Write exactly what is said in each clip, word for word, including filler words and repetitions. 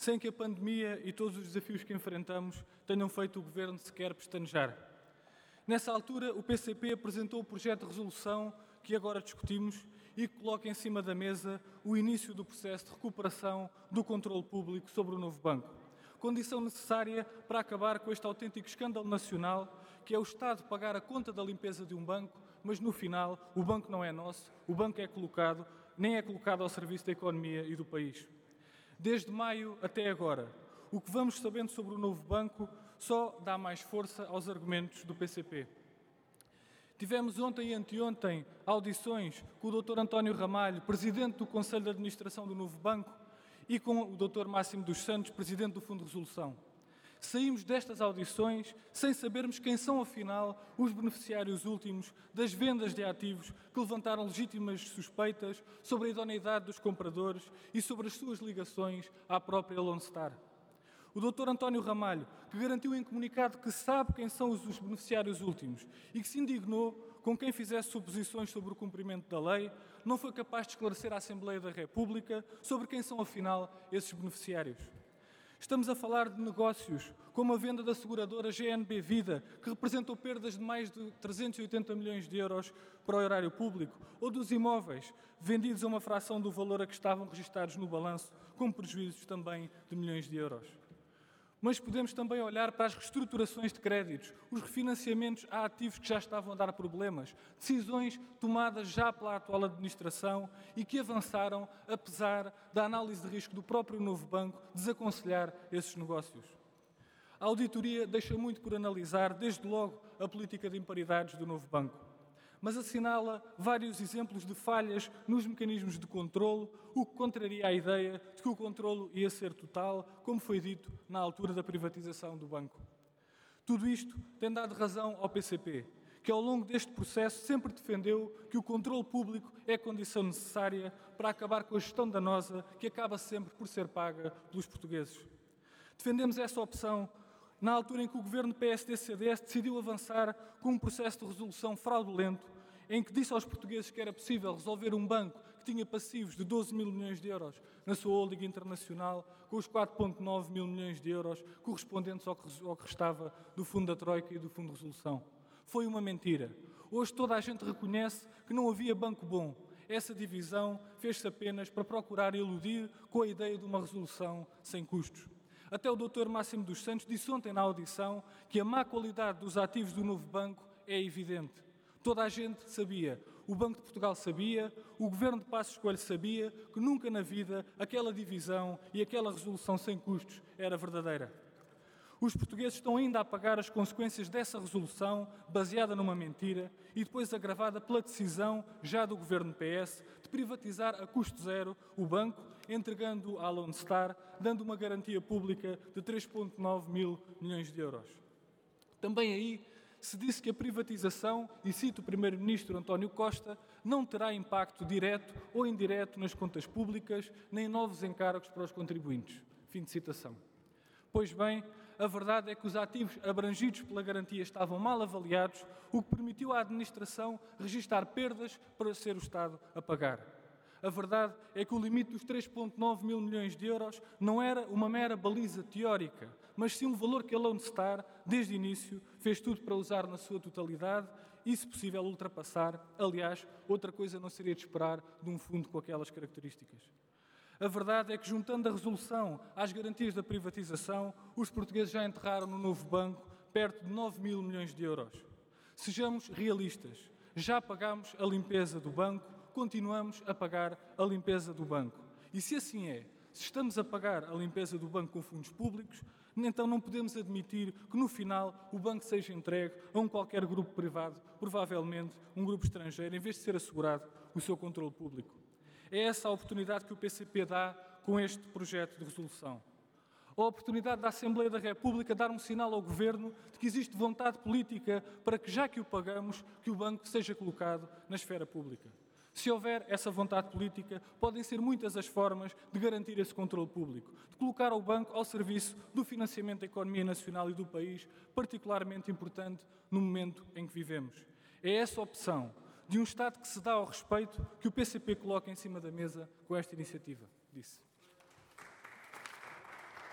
sem que a pandemia e todos os desafios que enfrentamos tenham feito o Governo sequer pestanejar. Nessa altura, o P C P apresentou o projeto de resolução que agora discutimos e que coloca em cima da mesa o início do processo de recuperação do controle público sobre o novo banco. Condição necessária para acabar com este autêntico escândalo nacional, que é o Estado pagar a conta da limpeza de um banco, mas no final o banco não é nosso, o banco é colocado, nem é colocado ao serviço da economia e do país. Desde maio até agora, o que vamos sabendo sobre o novo banco só dá mais força aos argumentos do P C P. Tivemos ontem e anteontem audições com o doutor António Ramalho, presidente do Conselho de Administração do novo banco, e com o doutor Máximo dos Santos, presidente do Fundo de Resolução. Saímos destas audições sem sabermos quem são, afinal, os beneficiários últimos das vendas de ativos que levantaram legítimas suspeitas sobre a idoneidade dos compradores e sobre as suas ligações à própria Lone Star. O doutor António Ramalho, que garantiu em comunicado que sabe quem são os beneficiários últimos e que se indignou com quem fizesse suposições sobre o cumprimento da lei, não foi capaz de esclarecer à Assembleia da República sobre quem são, afinal, esses beneficiários. Estamos a falar de negócios como a venda da seguradora G N B Vida, que representou perdas de mais de trezentos e oitenta milhões de euros para o erário público, ou dos imóveis vendidos a uma fração do valor a que estavam registados no balanço, com prejuízos também de milhões de euros. Mas podemos também olhar para as reestruturações de créditos, os refinanciamentos a ativos que já estavam a dar problemas, decisões tomadas já pela atual administração e que avançaram apesar da análise de risco do próprio novo banco desaconselhar esses negócios. A auditoria deixa muito por analisar, desde logo, a política de imparidades do novo banco, mas assinala vários exemplos de falhas nos mecanismos de controlo, o que contraria a ideia de que o controlo ia ser total, como foi dito na altura da privatização do banco. Tudo isto tem dado razão ao P C P, que ao longo deste processo sempre defendeu que o controlo público é condição necessária para acabar com a gestão danosa que acaba sempre por ser paga pelos portugueses. Defendemos essa opção na altura em que o governo P S D C D S decidiu avançar com um processo de resolução fraudulento, em que disse aos portugueses que era possível resolver um banco que tinha passivos de doze mil milhões de euros na sua holding internacional, com os quatro vírgula nove mil milhões de euros correspondentes ao que, ao que restava do Fundo da Troika e do Fundo de Resolução. Foi uma mentira. Hoje toda a gente reconhece que não havia banco bom. Essa divisão fez-se apenas para procurar eludir com a ideia de uma resolução sem custos. Até o doutor Máximo dos Santos disse ontem na audição que a má qualidade dos ativos do novo banco é evidente. Toda a gente sabia, o Banco de Portugal sabia, o Governo de Passos Coelho sabia que nunca na vida aquela divisão e aquela resolução sem custos era verdadeira. Os portugueses estão ainda a pagar as consequências dessa resolução baseada numa mentira e depois agravada pela decisão já do Governo P S de privatizar a custo zero o banco, entregando-o à Lone Star, dando uma garantia pública de três vírgula nove mil milhões de euros. Também aí se disse que a privatização, e cito o primeiro-ministro António Costa, não terá impacto direto ou indireto nas contas públicas, nem novos encargos para os contribuintes. Fim de citação. Pois bem, a verdade é que os ativos abrangidos pela garantia estavam mal avaliados, o que permitiu à administração registar perdas para ser o Estado a pagar. A verdade é que o limite dos três vírgula nove mil milhões de euros não era uma mera baliza teórica, mas sim um valor que a Lone Star, desde o início, fez tudo para usar na sua totalidade e, se possível, ultrapassar. Aliás, outra coisa não seria de esperar de um fundo com aquelas características. A verdade é que, juntando a resolução às garantias da privatização, os portugueses já enterraram no novo banco perto de nove mil milhões de euros. Sejamos realistas. Já pagámos a limpeza do banco, continuamos a pagar a limpeza do banco. E se assim é, se estamos a pagar a limpeza do banco com fundos públicos, então não podemos admitir que no final o banco seja entregue a um qualquer grupo privado, provavelmente um grupo estrangeiro, em vez de ser assegurado o seu controle público. É essa a oportunidade que o P C P dá com este projeto de resolução. A oportunidade da Assembleia da República dar um sinal ao Governo de que existe vontade política para que, já que o pagamos, que o banco seja colocado na esfera pública. Se houver essa vontade política, podem ser muitas as formas de garantir esse controle público, de colocar o banco ao serviço do financiamento da economia nacional e do país, particularmente importante no momento em que vivemos. É essa opção de um Estado que se dá ao respeito que o P C P coloca em cima da mesa com esta iniciativa, disse.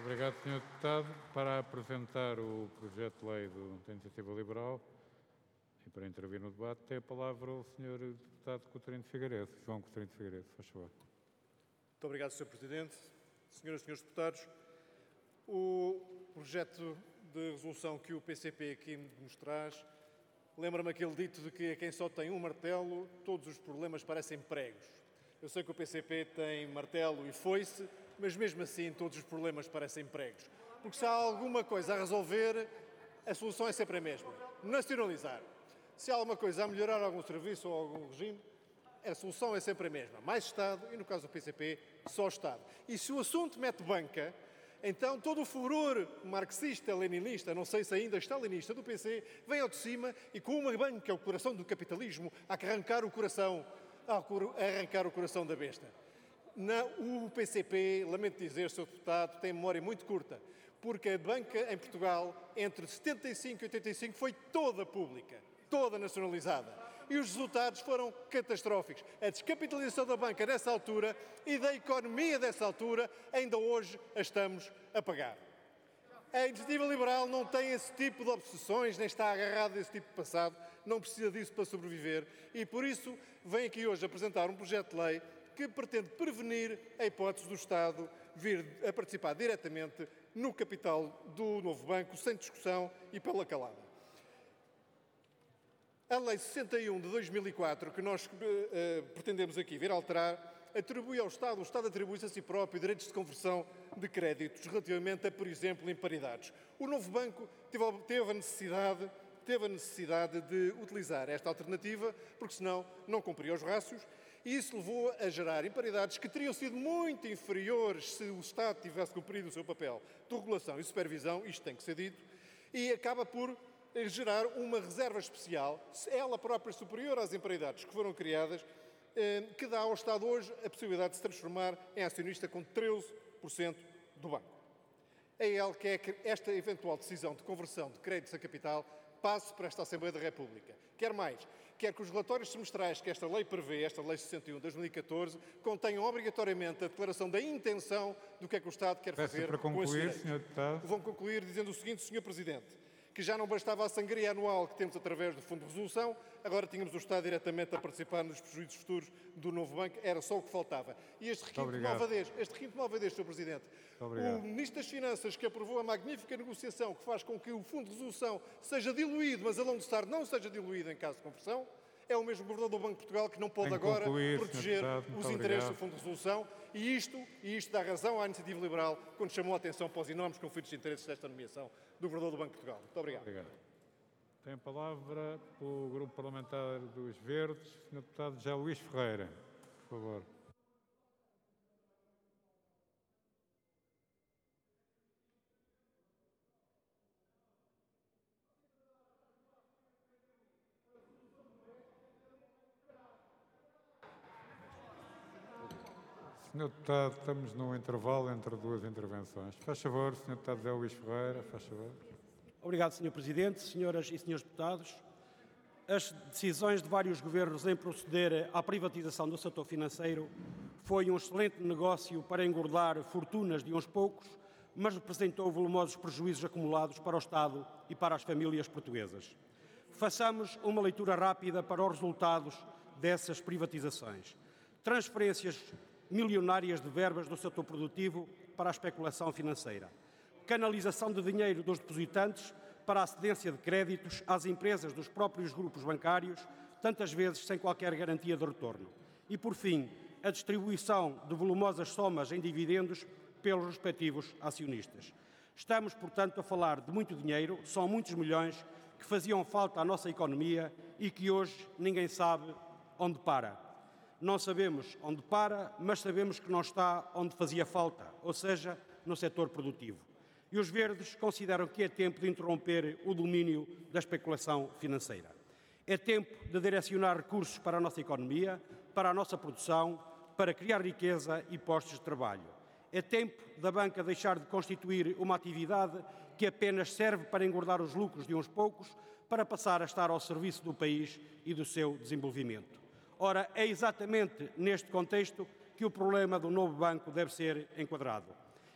Obrigado, senhor Deputado. Para apresentar o projeto de lei do, da Iniciativa Liberal e para intervir no debate, tem a palavra o senhor Deputado Coutinho de Figueiredo. João Coutinho de Figueiredo, faz favor. Muito obrigado, senhor Presidente. Senhoras e senhores deputados, o projeto de resolução que o P C P aqui nos traz lembra-me aquele dito de que a quem só tem um martelo, todos os problemas parecem pregos. Eu sei que o P C P tem martelo e foice, mas mesmo assim todos os problemas parecem pregos. Porque se há alguma coisa a resolver, a solução é sempre a mesma. Nacionalizar. Se há alguma coisa a melhorar algum serviço ou algum regime, a solução é sempre a mesma. Mais Estado e, no caso do P C P, só Estado. E se o assunto mete banca, então todo o furor marxista, leninista, não sei se ainda stalinista do P C, vem ao de cima e com uma banca, o coração do capitalismo, a arrancar o coração, a arrancar o coração da besta. Na, o P C P, lamento dizer, senhor Deputado, tem memória muito curta, porque a banca em Portugal, entre setenta e cinco e oitenta e cinco, foi toda pública, toda nacionalizada. E os resultados foram catastróficos. A descapitalização da banca nessa altura e da economia dessa altura, ainda hoje a estamos a pagar. A Iniciativa Liberal não tem esse tipo de obsessões, nem está agarrada a esse tipo de passado, não precisa disso para sobreviver e, por isso, vem aqui hoje apresentar um projeto de lei que pretende prevenir a hipótese do Estado vir a participar diretamente no capital do novo banco, sem discussão e pela calada. A Lei sessenta e um de dois mil e quatro, que nós uh, pretendemos aqui vir alterar, atribui ao Estado, o Estado atribui-se a si próprio direitos de conversão de créditos relativamente a, por exemplo, imparidades. O novo banco teve, teve, a necessidade, teve a necessidade de utilizar esta alternativa, porque senão não cumpria os rácios, e isso levou a gerar imparidades que teriam sido muito inferiores se o Estado tivesse cumprido o seu papel de regulação e supervisão, isto tem que ser dito, e acaba por gerar uma reserva especial, ela própria superior às imparidades que foram criadas, que dá ao Estado hoje a possibilidade de se transformar em acionista com treze por cento do banco. É ele que é que esta eventual decisão de conversão de créditos a capital passe para esta Assembleia da República. Quer mais, quer que os relatórios semestrais que esta lei prevê, esta Lei sessenta e um de dois mil e catorze, contenham obrigatoriamente a declaração da intenção do que é que o Estado quer Peço fazer para concluir, com esses senhor Deputado. Vão concluir dizendo o seguinte, senhor Presidente, que já não bastava a sangria anual que temos através do Fundo de Resolução, agora tínhamos o Estado diretamente a participar nos prejuízos futuros do novo banco, era só o que faltava. E este requinte de malvadez, este requinte de malvadez, senhor Presidente, o Ministro das Finanças que aprovou a magnífica negociação que faz com que o Fundo de Resolução seja diluído, mas a longo estar não seja diluído em caso de conversão, é o mesmo Governador do Banco de Portugal que não pode agora concluir, proteger os interesses obrigado. do Fundo de Resolução e isto, e isto dá razão à Iniciativa Liberal quando chamou a atenção para os enormes conflitos de interesses desta nomeação do Governador do Banco de Portugal. Muito obrigado. Obrigado. Tem a palavra o Grupo Parlamentar dos Verdes, senhor Deputado José Luís Ferreira, por favor. senhor Deputado, estamos num intervalo entre duas intervenções. Faz favor, senhor Deputado José Luís Ferreira, faz favor. Obrigado, senhor Presidente, senhoras e senhores deputados. As decisões de vários governos em proceder à privatização do setor financeiro foi um excelente negócio para engordar fortunas de uns poucos, mas representou volumosos prejuízos acumulados para o Estado e para as famílias portuguesas. Façamos uma leitura rápida para os resultados dessas privatizações. Transferências milionárias de verbas do setor produtivo para a especulação financeira. Canalização de dinheiro dos depositantes para a cedência de créditos às empresas dos próprios grupos bancários, tantas vezes sem qualquer garantia de retorno. E, por fim, a distribuição de volumosas somas em dividendos pelos respectivos acionistas. Estamos, portanto, a falar de muito dinheiro, são muitos milhões que faziam falta à nossa economia e que hoje ninguém sabe onde para. Não sabemos onde para, mas sabemos que não está onde fazia falta, ou seja, no setor produtivo. E os verdes consideram que é tempo de interromper o domínio da especulação financeira. É tempo de direcionar recursos para a nossa economia, para a nossa produção, para criar riqueza e postos de trabalho. É tempo da banca deixar de constituir uma atividade que apenas serve para engordar os lucros de uns poucos, para passar a estar ao serviço do país e do seu desenvolvimento. Ora, é exatamente neste contexto que o problema do novo banco deve ser enquadrado.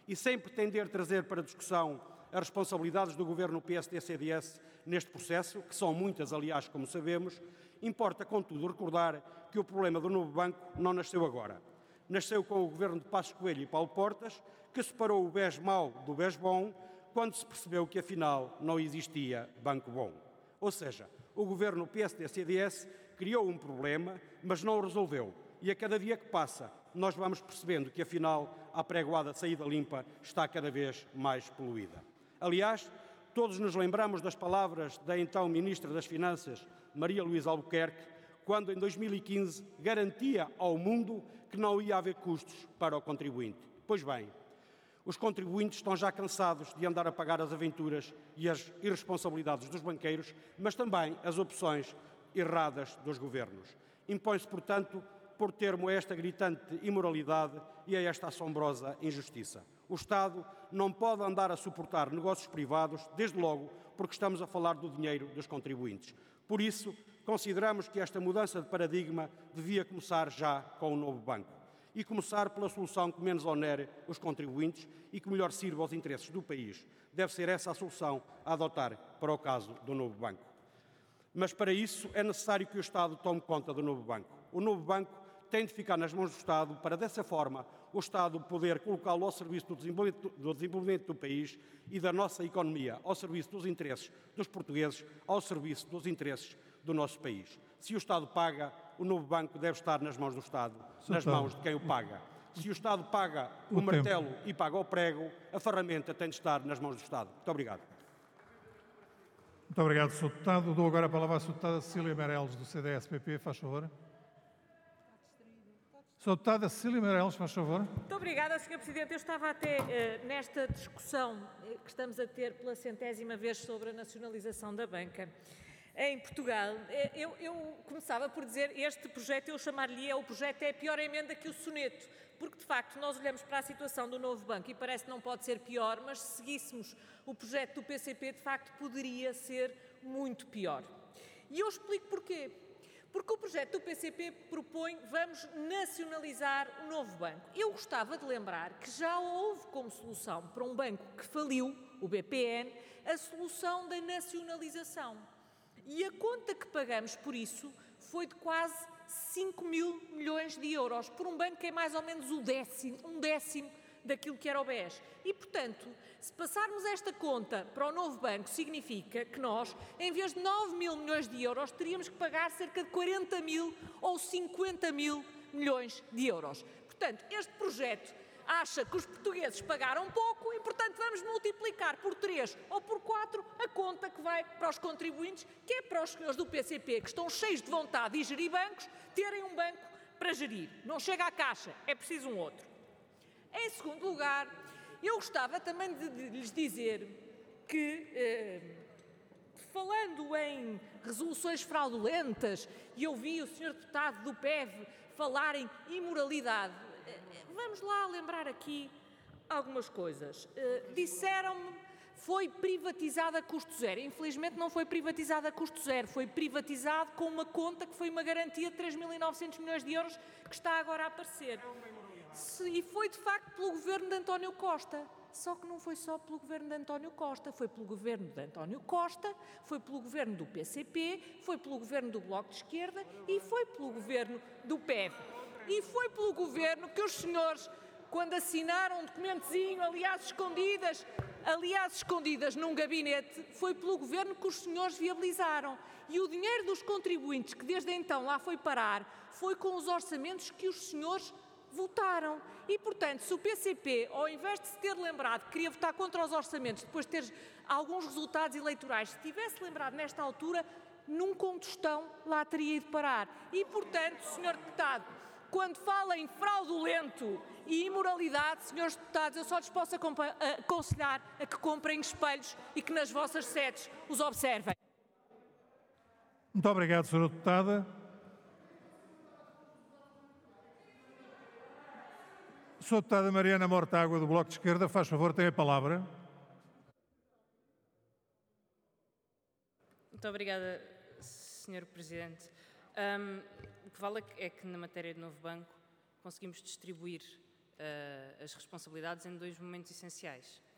E sem pretender trazer para discussão as responsabilidades do Governo P S D C D S neste processo, que são muitas, aliás, como sabemos, importa, contudo, recordar que o problema do novo banco não nasceu agora. Nasceu com o Governo de Passos Coelho e Paulo Portas, que separou o B E S mau do B E S bom, quando se percebeu que, afinal, não existia banco bom. Ou seja, o Governo P S D C D S criou um problema, mas não o resolveu. E a cada dia que passa, nós vamos percebendo que, afinal, a apregoada saída limpa está cada vez mais poluída. Aliás, todos nos lembramos das palavras da então Ministra das Finanças, Maria Luísa Albuquerque, quando, em dois mil e quinze, garantia ao mundo que não ia haver custos para o contribuinte. Pois bem, os contribuintes estão já cansados de andar a pagar as aventuras e as irresponsabilidades dos banqueiros, mas também as opções erradas dos governos. Impõe-se, portanto, por termo a esta gritante imoralidade e a esta assombrosa injustiça. O Estado não pode andar a suportar negócios privados, desde logo porque estamos a falar do dinheiro dos contribuintes. Por isso, consideramos que esta mudança de paradigma devia começar já com o novo banco. E começar pela solução que menos onere os contribuintes e que melhor sirva aos interesses do país. Deve ser essa a solução a adotar para o caso do novo banco. Mas para isso é necessário que o Estado tome conta do novo banco. O novo banco tem de ficar nas mãos do Estado para, dessa forma, o Estado poder colocá-lo ao serviço do desenvolvimento, do desenvolvimento do país e da nossa economia, ao serviço dos interesses dos portugueses, ao serviço dos interesses do nosso país. Se o Estado paga, o novo banco deve estar nas mãos do Estado, nas mãos de quem o paga. Se o Estado paga o martelo e paga o prego, a ferramenta tem de estar nas mãos do Estado. Muito obrigado. Muito obrigado, senhor Deputado. Dou agora a palavra à senhora Deputada Cecília Meirelles, do C D S P P. Faz favor. senhora Deputada Cecília Meirelles, faz favor. Muito obrigada, senhor Presidente. Eu estava até uh, nesta discussão uh, que estamos a ter pela centésima vez sobre a nacionalização da banca em Portugal. Eu, eu começava por dizer, este projeto, eu chamar-lhe o projeto, é a pior emenda que o soneto, porque de facto nós olhamos para a situação do novo banco e parece que não pode ser pior, mas se seguíssemos o projeto do P C P, de facto poderia ser muito pior. E eu explico porquê. Porque o projeto do P C P propõe, vamos nacionalizar o novo banco. Eu gostava de lembrar que já houve como solução para um banco que faliu, o B P N, a solução da nacionalização. E a conta que pagamos por isso foi de quase cinco mil milhões de euros, por um banco que é mais ou menos o décimo, um décimo daquilo que era o B E S. E, portanto, se passarmos esta conta para o novo banco, significa que nós, em vez de nove mil milhões de euros, teríamos que pagar cerca de quarenta mil ou cinquenta mil milhões de euros. Portanto, este projeto acha que os portugueses pagaram pouco e, portanto, vamos multiplicar por três ou por quatro a conta que vai para os contribuintes, que é para os senhores do P C P, que estão cheios de vontade de gerir bancos, terem um banco para gerir. Não chega à caixa, é preciso um outro. Em segundo lugar, eu gostava também de, de lhes dizer que, eh, falando em resoluções fraudulentas, e ouvi o senhor deputado do P E V falar em imoralidade, eh, vamos lá lembrar aqui algumas coisas. Eh, disseram-me foi privatizada a custo zero. Infelizmente não foi privatizada a custo zero, foi privatizado com uma conta que foi uma garantia de três mil e novecentos milhões de euros que está agora a aparecer. E foi, de facto, pelo governo de António Costa. Só que não foi só pelo governo de António Costa, foi pelo governo de António Costa, foi pelo governo do P C P, foi pelo governo do Bloco de Esquerda e foi pelo governo do P E V. E foi pelo governo que os senhores, quando assinaram um documentozinho, aliás, escondidas, aliás, escondidas num gabinete, foi pelo governo que os senhores viabilizaram. E o dinheiro dos contribuintes, que desde então lá foi parar, foi com os orçamentos que os senhores votaram. E, portanto, se o P C P, ao invés de se ter lembrado que queria votar contra os orçamentos, depois de ter alguns resultados eleitorais, se tivesse lembrado nesta altura, num contostão lá teria ido parar. E, portanto, senhor deputado, quando fala em fraudulento e imoralidade, senhores deputados, eu só lhes posso aconselhar a que comprem espelhos e que nas vossas sedes os observem. Muito obrigado, senhora Deputada. senhora Deputada Mariana Mortágua, do Bloco de Esquerda, faz favor, tem a palavra. Muito obrigada, senhor Presidente. Um, o que vale é que, na matéria de novo banco, conseguimos distribuir uh, as responsabilidades em dois momentos essenciais.